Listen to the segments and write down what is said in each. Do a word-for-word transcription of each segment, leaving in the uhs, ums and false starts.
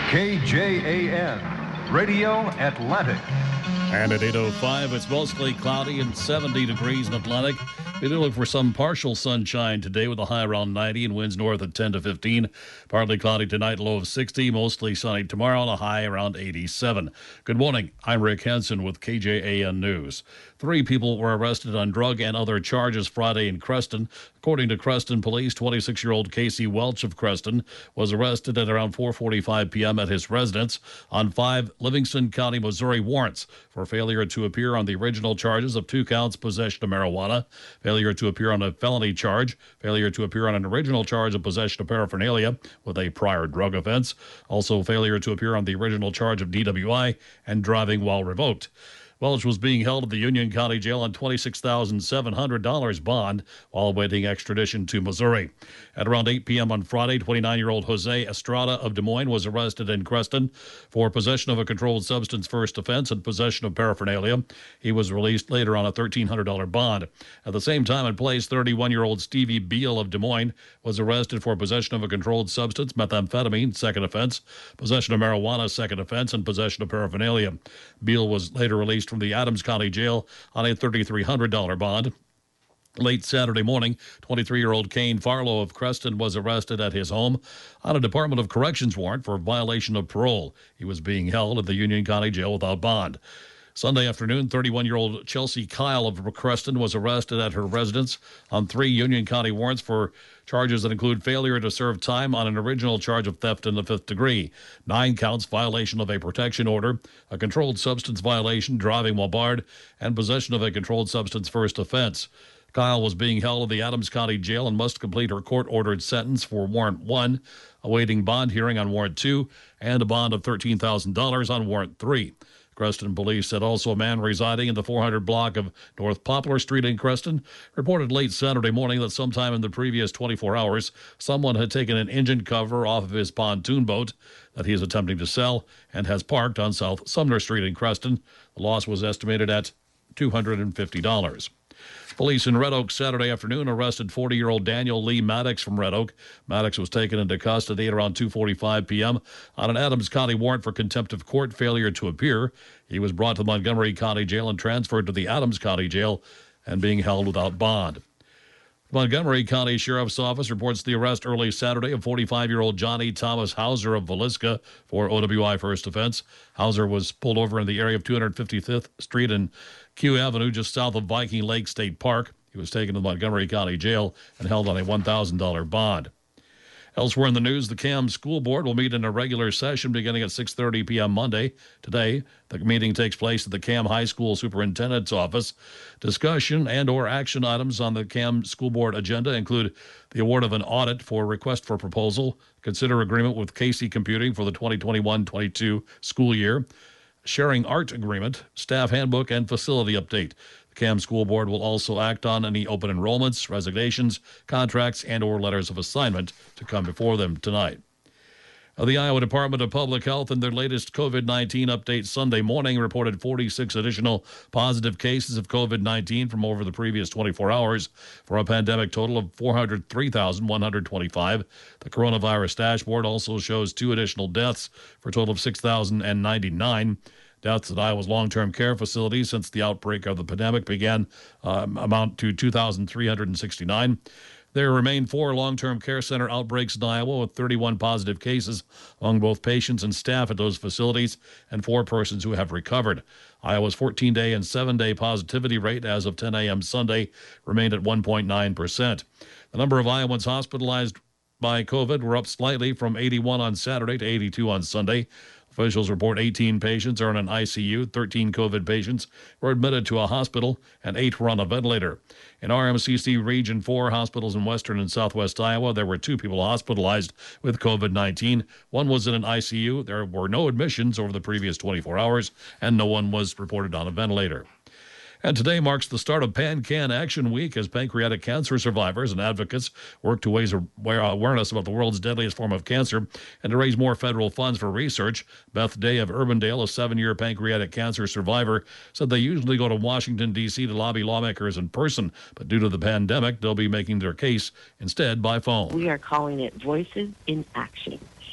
K J A N, Radio Atlantic. And at eight oh five, it's mostly cloudy and seventy degrees in Atlantic. We do look for some partial sunshine today with a high around ninety and winds north at ten to fifteen. Partly cloudy tonight, low of sixty. Mostly sunny tomorrow and a high around eighty-seven. Good morning. I'm Rick Henson with K J A N News. Three people were arrested on drug and other charges Friday in Creston. According to Creston Police, twenty-six-year-old Casey Welch of Creston was arrested at around four forty-five p.m. at his residence on five Livingston County, Missouri warrants for failure to appear on the original charges of two counts possession of marijuana, failure to appear on a felony charge, failure to appear on an original charge of possession of paraphernalia with a prior drug offense, also failure to appear on the original charge of D W I and driving while revoked. Welch was being held at the Union County Jail on twenty-six thousand seven hundred dollars bond while awaiting extradition to Missouri. At around eight p.m. on Friday, twenty-nine-year-old Jose Estrada of Des Moines was arrested in Creston for possession of a controlled substance first offense and possession of paraphernalia. He was released later on a thirteen hundred dollars bond. At the same time and place, thirty-one-year-old Stevie Beal of Des Moines was arrested for possession of a controlled substance, methamphetamine, second offense, possession of marijuana, second offense, and possession of paraphernalia. Beal was later released from the Adams County Jail on a thirty-three hundred dollars bond. Late Saturday morning, twenty-three-year-old Kane Farlow of Creston was arrested at his home on a Department of Corrections warrant for violation of parole. He was being held at the Union County Jail without bond. Sunday afternoon, thirty-one-year-old Chelsea Kyle of Creston was arrested at her residence on three Union County warrants for charges that include failure to serve time on an original charge of theft in the fifth degree, nine counts violation of a protection order, a controlled substance violation, driving while barred, and possession of a controlled substance first offense. Kyle was being held at the Adams County Jail and must complete her court-ordered sentence for Warrant one, awaiting bond hearing on Warrant two, and a bond of thirteen thousand dollars on Warrant three. Creston police said also a man residing in the four hundred block of North Poplar Street in Creston reported late Saturday morning that sometime in the previous twenty-four hours, someone had taken an engine cover off of his pontoon boat that he is attempting to sell and has parked on South Sumner Street in Creston. The loss was estimated at two hundred fifty dollars. Police in Red Oak Saturday afternoon arrested forty-year-old Daniel Lee Maddox from Red Oak. Maddox was taken into custody at around two forty-five p.m. on an Adams County warrant for contempt of court failure to appear. He was brought to Montgomery County Jail and transferred to the Adams County Jail and being held without bond. The Montgomery County Sheriff's Office reports the arrest early Saturday of forty-five-year-old Johnny Thomas Hauser of Villisca for O W I first offense. Hauser was pulled over in the area of two hundred fifty-fifth Street and Q Avenue just south of Viking Lake State Park. He was taken to the Montgomery County Jail and held on a one thousand dollars bond. Elsewhere in the news, the C A M School Board will meet in a regular session beginning at six thirty p.m. Monday. Today, the meeting takes place at the C A M High School Superintendent's office. Discussion and or action items on the C A M School Board agenda include the award of an audit for request for proposal, consider agreement with Casey Computing for the twenty twenty-one twenty-two school year, sharing art agreement, staff handbook, and facility update. The C A M School Board will also act on any open enrollments, resignations, contracts, and or letters of assignment to come before them tonight. Uh, the Iowa Department of Public Health in their latest COVID nineteen update Sunday morning reported forty-six additional positive cases of COVID nineteen from over the previous twenty-four hours for a pandemic total of four hundred three thousand one hundred twenty-five. The coronavirus dashboard also shows two additional deaths for a total of six thousand ninety-nine. Deaths at Iowa's long-term care facilities since the outbreak of the pandemic began um, amount to two thousand three hundred sixty-nine. There remain four long-term care center outbreaks in Iowa with thirty-one positive cases among both patients and staff at those facilities and four persons who have recovered. Iowa's fourteen-day and seven-day positivity rate as of ten a.m. Sunday remained at one point nine percent. The number of Iowans hospitalized by COVID were up slightly from eighty-one on Saturday to eighty-two on Sunday. Officials report eighteen patients are in an I C U, thirteen COVID patients were admitted to a hospital, and eight were on a ventilator. In R M C C Region four hospitals in western and southwest Iowa, there were two people hospitalized with COVID nineteen. One was in an I C U. There were no admissions over the previous twenty-four hours, and no one was reported on a ventilator. And today marks the start of PanCan Action Week as pancreatic cancer survivors and advocates work to raise awareness about the world's deadliest form of cancer and to raise more federal funds for research. Beth Day of Urbandale, a seven-year pancreatic cancer survivor, said they usually go to Washington, D C to lobby lawmakers in person, but due to the pandemic, they'll be making their case instead by phone. We are calling it Voices in Action.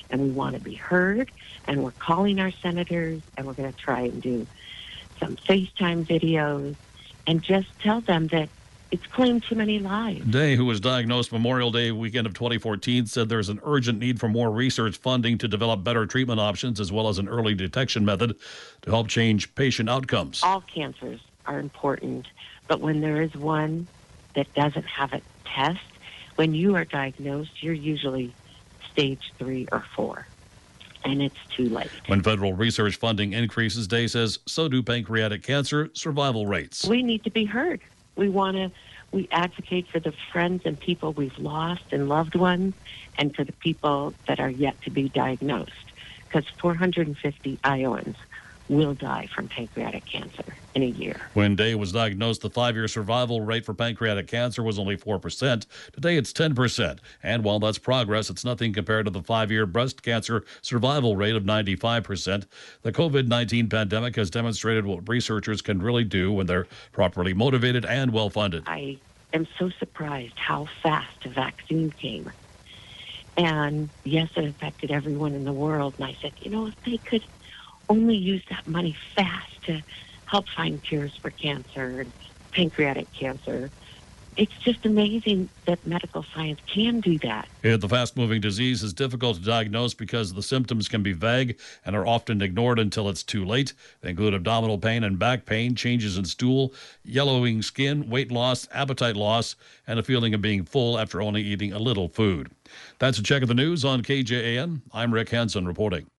and we want to be heard, and we're calling our senators, and we're going to try and do some FaceTime videos and just tell them that it's claimed too many lives. Day, who was diagnosed Memorial Day weekend of twenty fourteen, said there's an urgent need for more research funding to develop better treatment options as well as an early detection method to help change patient outcomes. All cancers are important, but when there is one that doesn't have a test, when you are diagnosed, you're usually stage three or four, and it's too late. When federal research funding increases, Day says, so do pancreatic cancer survival rates. We need to be heard. We want to, we advocate for the friends and people we've lost and loved ones, and for the people that are yet to be diagnosed, because four hundred fifty Iowans will die from pancreatic cancer in a year. When Day was diagnosed, the five-year survival rate for pancreatic cancer was only four percent. Today, it's ten percent. And while that's progress, it's nothing compared to the five-year breast cancer survival rate of ninety-five percent. The covid nineteen pandemic has demonstrated what researchers can really do when they're properly motivated and well-funded. I am so surprised how fast a vaccine came. And yes, it affected everyone in the world. And I said, you know, if they could only use that money fast to help find cures for cancer and pancreatic cancer. It's just amazing that medical science can do that. Yeah, the fast-moving disease is difficult to diagnose because the symptoms can be vague and are often ignored until it's too late. They include abdominal pain and back pain, changes in stool, yellowing skin, weight loss, appetite loss, and a feeling of being full after only eating a little food. That's a check of the news on K J A N. I'm Rick Hansen reporting.